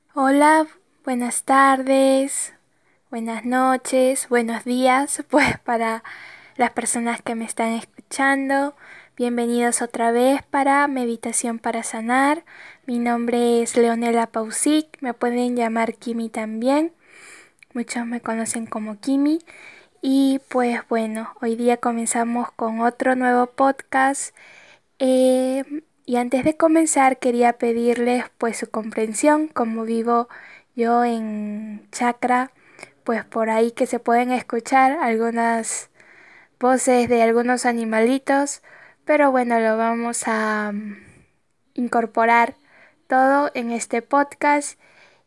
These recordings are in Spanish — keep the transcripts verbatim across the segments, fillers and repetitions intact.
Hola, buenas tardes, buenas noches, buenos días, pues para las personas que me están escuchando. Bienvenidos otra vez para Meditación para Sanar. Mi nombre es Leonela Pausic, me pueden llamar Kimi también. Muchos me conocen como Kimi. Y pues bueno, hoy día comenzamos con otro nuevo podcast. Eh, y antes de comenzar quería pedirles pues su comprensión, como vivo yo en Chacra, pues por ahí que se pueden escuchar algunas voces de algunos animalitos, pero bueno, lo vamos a mm, incorporar todo en este podcast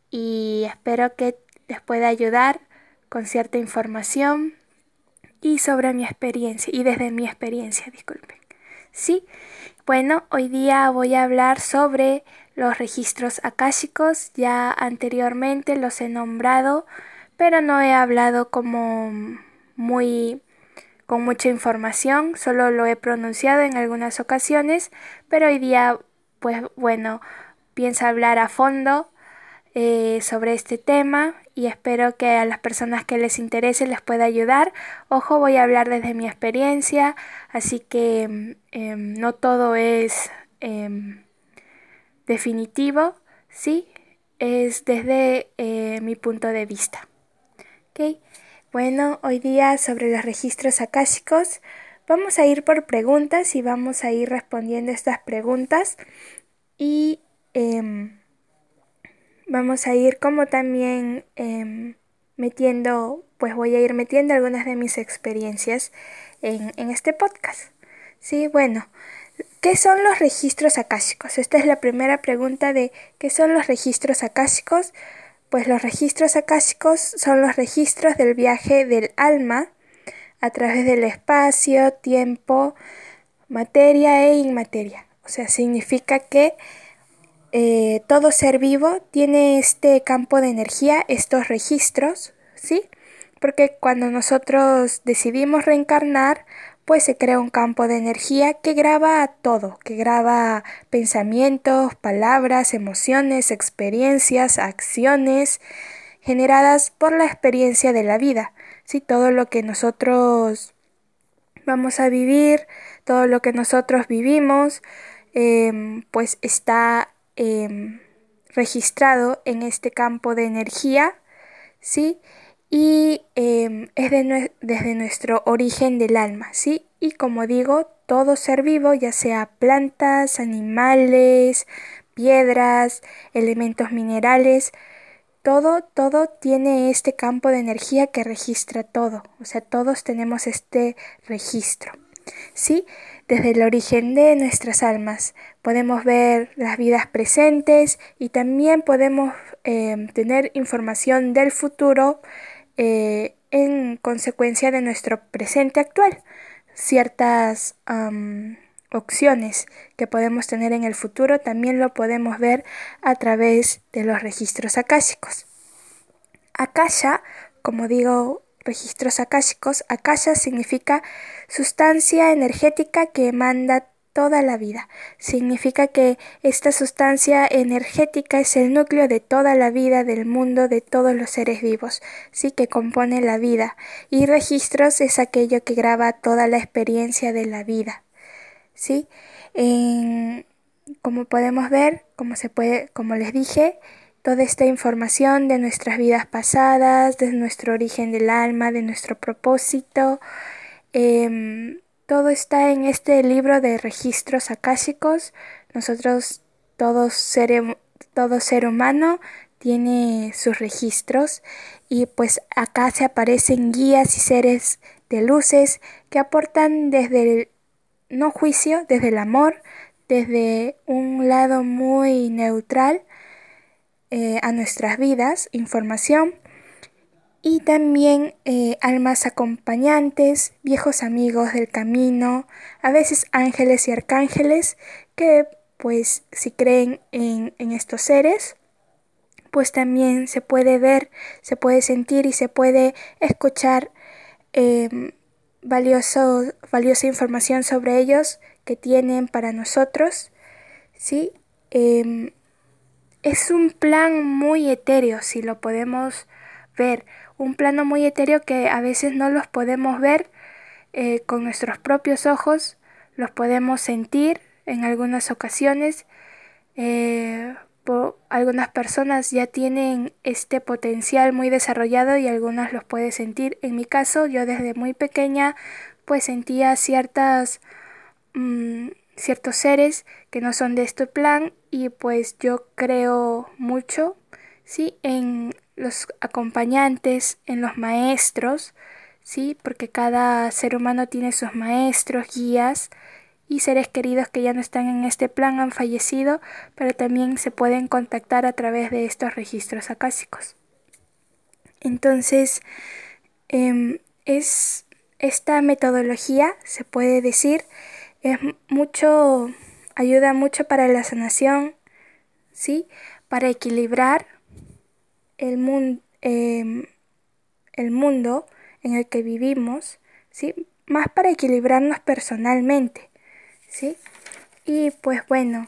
y espero que les pueda ayudar con cierta información y sobre mi experiencia y desde mi experiencia, disculpen. Sí, bueno, hoy día voy a hablar sobre los registros akáshicos. Ya anteriormente los he nombrado, pero no he hablado como muy con mucha información, solo lo he pronunciado en algunas ocasiones, pero hoy día, pues bueno, pienso hablar a fondo eh, sobre este tema y espero que a las personas que les interese les pueda ayudar. Ojo, voy a hablar desde mi experiencia, así que mm, em, no todo es em, definitivo, ¿sí? Es desde eh, mi punto de vista. ¿Ok? Bueno, hoy día sobre los registros akáshicos vamos a ir por preguntas y vamos a ir respondiendo estas preguntas y em, vamos a ir como también em, metiendo, pues voy a ir metiendo algunas de mis experiencias en, en este podcast. Sí, bueno, ¿qué son los registros akáshicos? Esta es la primera pregunta de ¿qué son los registros akáshicos? Pues los registros akáshicos son los registros del viaje del alma a través del espacio, tiempo, materia e inmateria. O sea, significa que eh, todo ser vivo tiene este campo de energía, estos registros, ¿sí? Porque cuando nosotros decidimos reencarnar, pues se crea un campo de energía que graba todo, que graba pensamientos, palabras, emociones, experiencias, acciones generadas por la experiencia de la vida, ¿sí? Todo lo que nosotros vamos a vivir, todo lo que nosotros vivimos, em, pues está em, registrado en este campo de energía, ¿sí? Y em, es de nue- desde nuestro origen del alma, ¿sí? Y como digo, todo ser vivo, ya sea plantas, animales, piedras, elementos minerales, todo, todo tiene este campo de energía que registra todo. O sea, todos tenemos este registro. ¿Sí? Desde el origen de nuestras almas podemos ver las vidas presentes y también podemos eh, tener información del futuro eh, en consecuencia de nuestro presente actual. Ciertas um, opciones que podemos tener en el futuro también lo podemos ver a través de los registros akáshicos. Akasha, como digo, registros akáshicos, akasha significa sustancia energética que emana toda la vida. Significa que esta sustancia energética es el núcleo de toda la vida del mundo, de todos los seres vivos, sí, que compone la vida. Y registros es aquello que graba toda la experiencia de la vida, ¿sí? En- como podemos ver, como se puede, como les dije, toda esta información de nuestras vidas pasadas, de nuestro origen del alma, de nuestro propósito, em, todo está en este libro de registros akáshicos. Nosotros, todos ser, todo ser humano tiene sus registros y pues acá se aparecen guías y seres de luces que aportan desde el no juicio, desde el amor, desde un lado muy neutral eh, a nuestras vidas, información y también eh, almas acompañantes, viejos amigos del camino, a veces ángeles y arcángeles que pues si creen en, en estos seres, pues también se puede ver, se puede sentir y se puede escuchar eh, valioso, valiosa información sobre ellos que tienen para nosotros, ¿sí? Em, es un plan muy etéreo, si lo podemos ver. Un plano muy etéreo que a veces no los podemos ver eh, con nuestros propios ojos, los podemos sentir en algunas ocasiones. Eh, po- algunas personas ya tienen este potencial muy desarrollado y algunas los puede sentir. En mi caso, yo desde muy pequeña pues sentía ciertas mm, ciertos seres que no son de este plan y pues yo creo mucho, sí, en los acompañantes, en los maestros, sí, porque cada ser humano tiene sus maestros, guías y seres queridos que ya no están en este plan han fallecido, pero también se pueden contactar a través de estos registros acásicos. Entonces, em, es esta metodología, se puede decir, es mucho, ayuda mucho para la sanación, ¿sí? Para equilibrar el mundo, em, el mundo en el que vivimos, ¿sí? Más para equilibrarnos personalmente, ¿sí? Y pues bueno,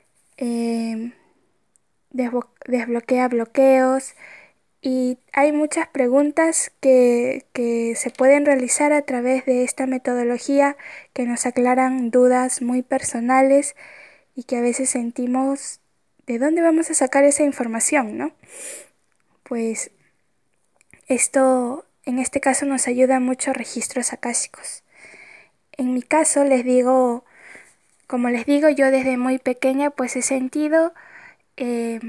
em, desblo- desbloquea bloqueos y hay muchas preguntas que, que se pueden realizar a través de esta metodología que nos aclaran dudas muy personales y que a veces sentimos de dónde vamos a sacar esa información, ¿no? Pues esto en este caso nos ayuda mucho registros akáshicos. En mi caso les digo, como les digo, yo desde muy pequeña pues he sentido eh,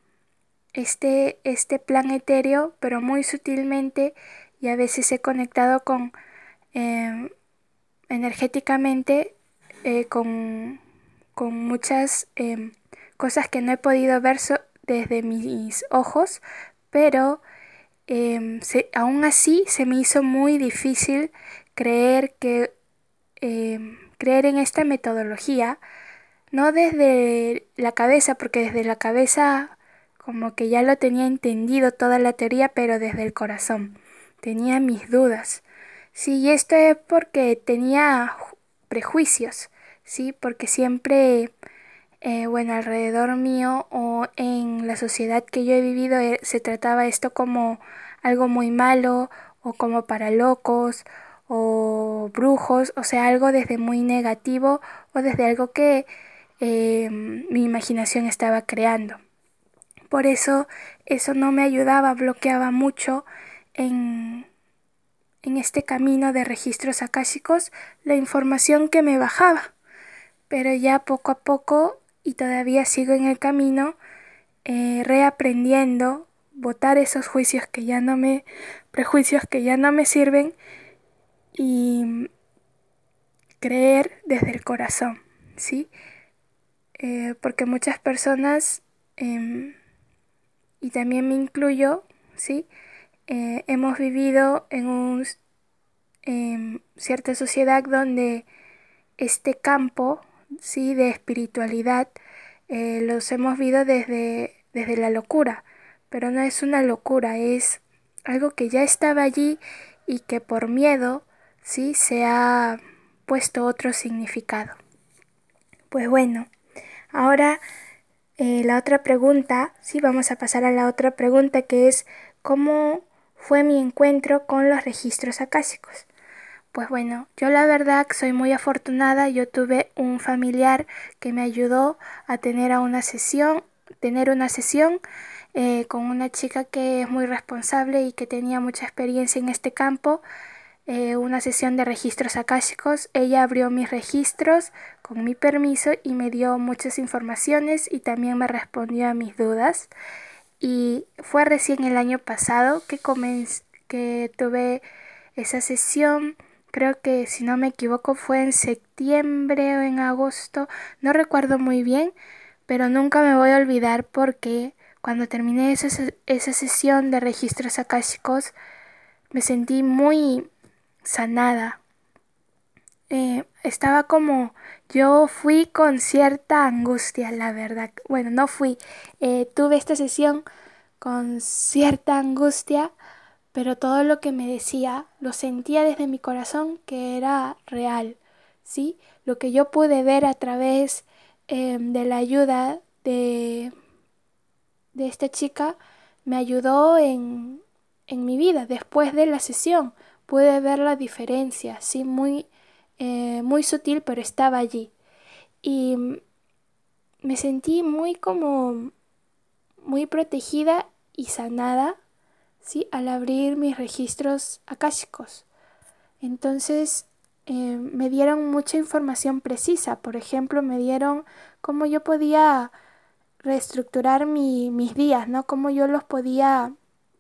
este, este plan etéreo, pero muy sutilmente y a veces he conectado con eh, energéticamente eh, con, con muchas eh, cosas que no he podido ver so- desde mis ojos, pero em, se- aún así se me hizo muy difícil creer que em, creer en esta metodología, no desde la cabeza, porque desde la cabeza como que ya lo tenía entendido toda la teoría, pero desde el corazón. Tenía mis dudas. Sí, y esto es porque tenía ju- prejuicios, sí, porque siempre, eh, bueno, alrededor mío o en la sociedad que yo he vivido eh, se trataba esto como algo muy malo o como para locos o brujos, o sea, algo desde muy negativo o desde algo que eh, mi imaginación estaba creando. Por eso eso no me ayudaba, bloqueaba mucho en, en este camino de registros akáshicos la información que me bajaba. Pero ya poco a poco, y todavía sigo en el camino, eh, reaprendiendo, botar esos juicios que ya no me, prejuicios que ya no me sirven y creer desde el corazón, ¿sí? Eh, porque muchas personas, em, y también me incluyo, ¿sí? Eh, hemos vivido en un, em, cierta sociedad donde este campo, ¿sí? De espiritualidad eh, los hemos visto desde, desde la locura, pero no es una locura, es algo que ya estaba allí y que por miedo, ¿sí? Se ha puesto otro significado. Pues bueno, ahora eh, la otra pregunta, sí, vamos a pasar a la otra pregunta que es ¿cómo fue mi encuentro con los registros akáshicos? Pues bueno, yo la verdad soy muy afortunada. Yo tuve un familiar que me ayudó a tener a una sesión, tener una sesión eh, con una chica que es muy responsable y que tenía mucha experiencia en este campo. Eh, una sesión de registros akáshicos. Ella abrió mis registros con mi permiso y me dio muchas informaciones y también me respondió a mis dudas. Y fue recién el año pasado que comenz- que tuve esa sesión. Creo que si no me equivoco fue en septiembre o en agosto, no recuerdo muy bien, pero nunca me voy a olvidar porque cuando terminé esa, se- esa sesión de registros akáshicos me sentí muy sanada. Eh, estaba como, yo fui con cierta angustia, la verdad. Bueno, no fui, eh, tuve esta sesión con cierta angustia, pero todo lo que me decía lo sentía desde mi corazón que era real, ¿sí? Lo que yo pude ver a través eh, de la ayuda de, de esta chica me ayudó en, en mi vida. Después de la sesión pude ver la diferencia, sí, muy, eh, muy sutil, pero estaba allí. Y me sentí muy como muy protegida y sanada, ¿sí? Al abrir mis registros akáshicos. Entonces eh, me dieron mucha información precisa. Por ejemplo, me dieron cómo yo podía reestructurar mi, mis días, ¿no? Cómo yo los podía,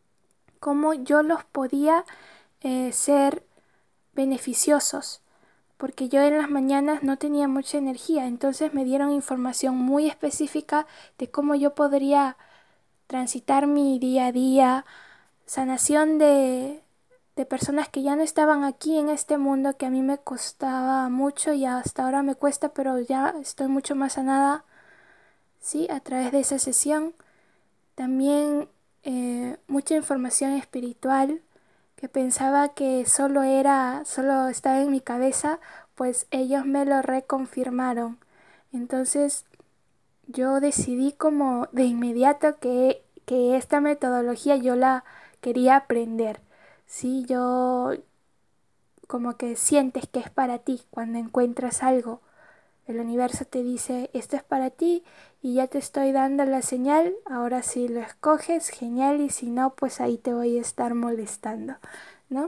cómo yo los podía eh, ser beneficiosos. Porque yo en las mañanas no tenía mucha energía, entonces me dieron información muy específica de cómo yo podría transitar mi día a día, sanación de, de personas que ya no estaban aquí en este mundo, que a mí me costaba mucho y hasta ahora me cuesta, pero ya estoy mucho más sanada, sí, a través de esa sesión. También eh, mucha información espiritual que pensaba que solo era, solo estaba en mi cabeza, pues ellos me lo reconfirmaron. Entonces yo decidí como de inmediato que, que esta metodología yo la quería aprender. Sí, yo como que sientes que es para ti cuando encuentras algo. El universo te dice, esto es para ti y ya te estoy dando la señal. Ahora si lo escoges, genial, y si no, pues ahí te voy a estar molestando, ¿no?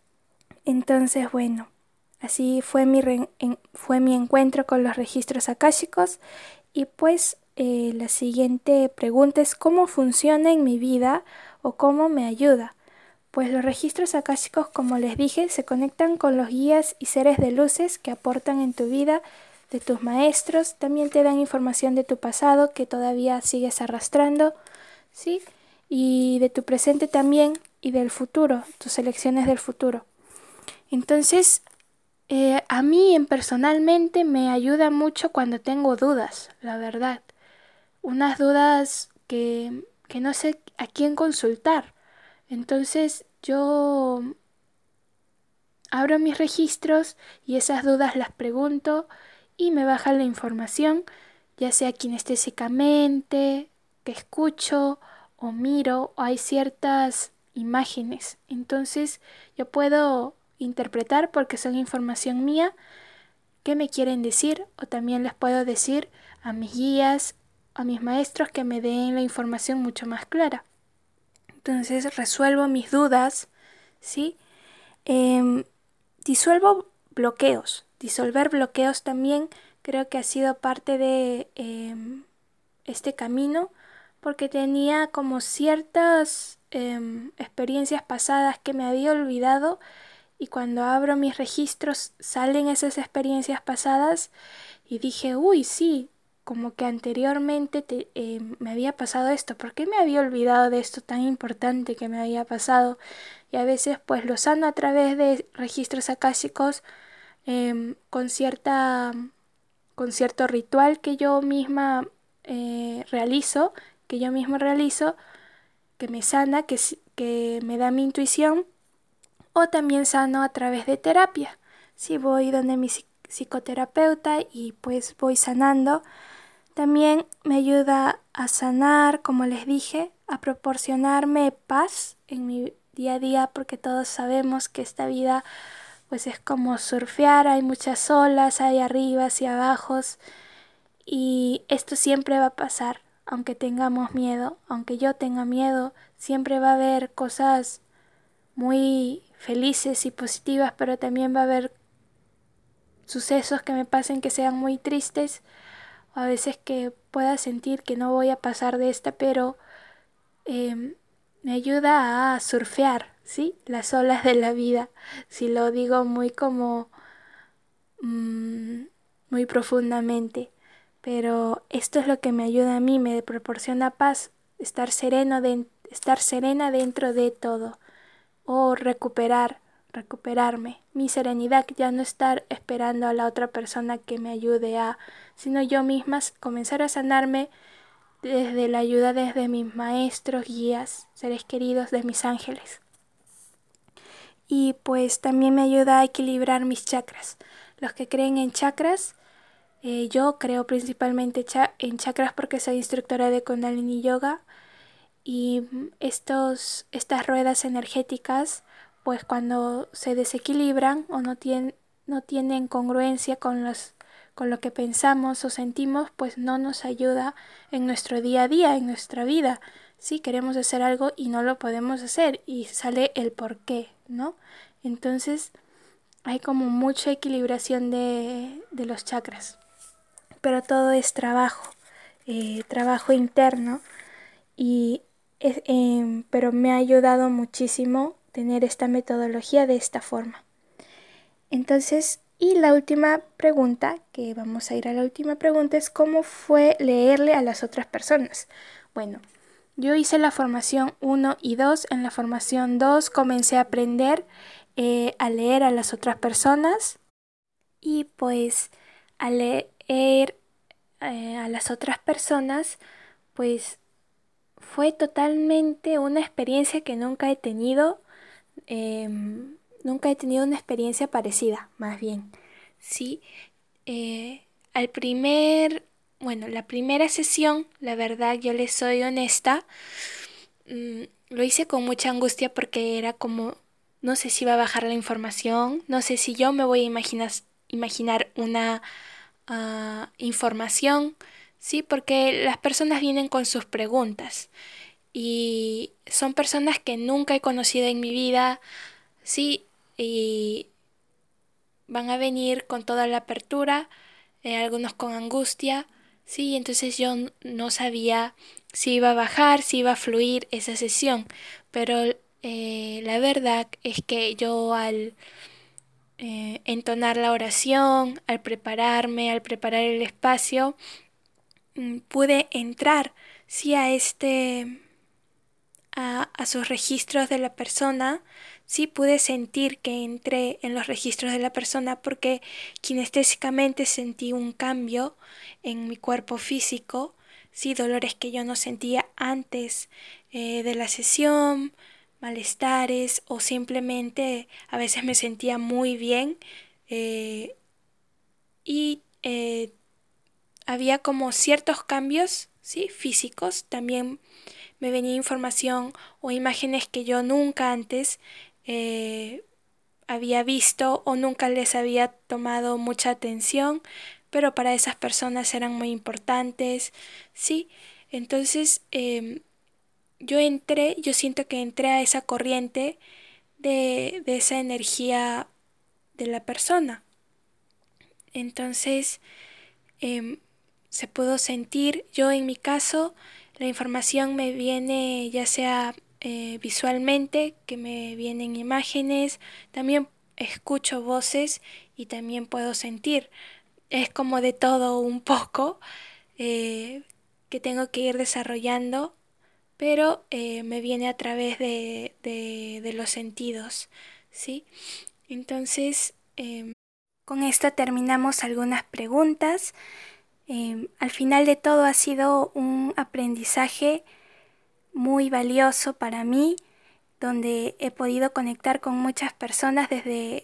Entonces, bueno, así fue mi, re- en- fue mi encuentro con los registros akáshicos. Y pues eh, la siguiente pregunta es cómo funciona en mi vida o cómo me ayuda. Pues los registros akáshicos, como les dije, se conectan con los guías y seres de luces que aportan en tu vida, de tus maestros, también te dan información de tu pasado que todavía sigues arrastrando, ¿sí? Y de tu presente también y del futuro, tus elecciones del futuro. Entonces, eh, a mí en personalmente me ayuda mucho cuando tengo dudas, la verdad. Unas dudas que, que no sé a quién consultar. Entonces yo abro mis registros y esas dudas las pregunto y me baja la información, ya sea kinestésicamente, que escucho o miro, o hay ciertas imágenes. Entonces yo puedo interpretar porque son información mía qué me quieren decir, o también les puedo decir a mis guías, a mis maestros que me den la información mucho más clara. Entonces resuelvo mis dudas, ¿sí? Em, Disuelvo bloqueos. Disolver bloqueos también creo que ha sido parte de em, este camino, porque tenía como ciertas em, experiencias pasadas que me había olvidado, y cuando abro mis registros salen esas experiencias pasadas y dije, uy, sí, como que anteriormente te, eh, me había pasado esto. ¿Por qué me había olvidado de esto tan importante que me había pasado? Y a veces pues lo sano a través de registros akáshicos, em, con cierta, con cierto ritual que yo misma eh, realizo, que yo mismo realizo, que me sana, que, que me da mi intuición, o también sano a través de terapia. Si voy donde mi psicoterapeuta y pues voy sanando, también me ayuda a sanar, como les dije, a proporcionarme paz en mi día a día, porque todos sabemos que esta vida pues es como surfear, hay muchas olas, hay arribas y abajos, y esto siempre va a pasar, aunque tengamos miedo, aunque yo tenga miedo, siempre va a haber cosas muy felices y positivas, pero también va a haber sucesos que me pasen que sean muy tristes, o a veces que pueda sentir que no voy a pasar de esta, pero eh, me ayuda a surfear, ¿sí? Las olas de la vida, si lo digo muy como mmm, muy profundamente. Pero esto es lo que me ayuda a mí, me proporciona paz, estar sereno de, estar serena dentro de todo, o recuperar, recuperarme, mi serenidad, ya no estar esperando a la otra persona que me ayude a, sino yo misma comenzar a sanarme desde la ayuda desde mis maestros, guías, seres queridos, de mis ángeles. Y pues también me ayuda a equilibrar mis chakras. Los que creen en chakras, eh, yo creo principalmente cha en chakras porque soy instructora de Kundalini Yoga. y estos, estas ruedas energéticas, pues cuando se desequilibran o no tienen, no tienen congruencia con los, con lo que pensamos o sentimos, pues no nos ayuda en nuestro día a día, en nuestra vida. Sí, queremos hacer algo y no lo podemos hacer y sale el por qué, ¿no? Entonces hay como mucha equilibración de, de los chakras, pero todo es trabajo, eh, trabajo interno y es, eh, pero me ha ayudado muchísimo tener esta metodología de esta forma. Entonces, y la última pregunta, que vamos a ir a la última pregunta, es ¿cómo fue leerle a las otras personas? Bueno, yo hice la formación uno y dos. En la formación dos comencé a aprender eh, a leer a las otras personas y pues al leer eh, a las otras personas, pues fue totalmente una experiencia que nunca he tenido, eh, nunca he tenido una experiencia parecida, más bien. Sí, eh, al primer, bueno, la primera sesión, la verdad, yo les soy honesta, mmm, lo hice con mucha angustia porque era como, no sé si va a bajar la información, no sé si yo me voy a imaginar, imaginar una uh, información, sí, porque las personas vienen con sus preguntas y son personas que nunca he conocido en mi vida, sí, y van a venir con toda la apertura, eh, algunos con angustia, sí, entonces yo n- no sabía si iba a bajar, si iba a fluir esa sesión, pero eh, la verdad es que yo al eh, entonar la oración, al prepararme, al preparar el espacio, mm, pude entrar, sí, a este a, a sus registros de la persona, sí pude sentir que entré en los registros de la persona porque kinestésicamente sentí un cambio en mi cuerpo físico, sí, dolores que yo no sentía antes eh, de la sesión, malestares o simplemente a veces me sentía muy bien eh, y eh, había como ciertos cambios, sí, físicos. También me venía información o imágenes que yo nunca antes eh, había visto o nunca les había tomado mucha atención, pero para esas personas eran muy importantes, ¿sí? Entonces eh, yo entré, yo siento que entré a esa corriente de, de esa energía de la persona. Entonces eh, se pudo sentir, yo en mi caso, la información me viene ya sea eh, visualmente, que me vienen imágenes, también escucho voces y también puedo sentir. Es como de todo un poco eh, que tengo que ir desarrollando, pero eh, me viene a través de, de, de los sentidos, ¿sí? Entonces, eh, con esto terminamos algunas preguntas. Eh, al final de todo ha sido un aprendizaje muy valioso para mí, donde he podido conectar con muchas personas desde,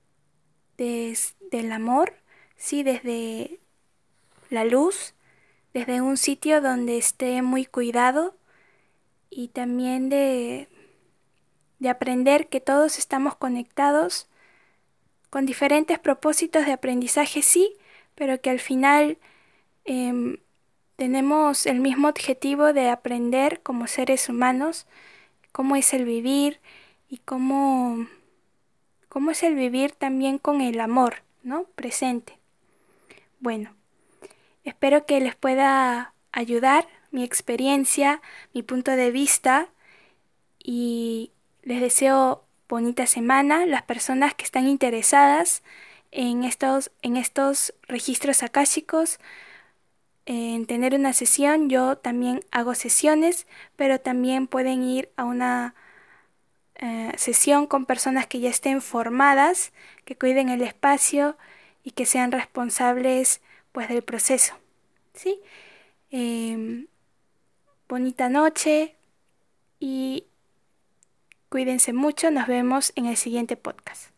desde el amor, sí, desde la luz, desde un sitio donde esté muy cuidado y también de, de aprender que todos estamos conectados con diferentes propósitos de aprendizaje, sí, pero que al final em, tenemos el mismo objetivo de aprender como seres humanos cómo es el vivir y cómo, cómo es el vivir también con el amor, ¿no? Presente. Bueno, espero que les pueda ayudar mi experiencia, mi punto de vista y les deseo bonita semana. Las personas que están interesadas en estos, en estos registros akáshicos, en tener una sesión, yo también hago sesiones, pero también pueden ir a una eh, sesión con personas que ya estén formadas, que cuiden el espacio y que sean responsables pues del proceso, ¿sí? Em, bonita noche y cuídense mucho, nos vemos en el siguiente podcast.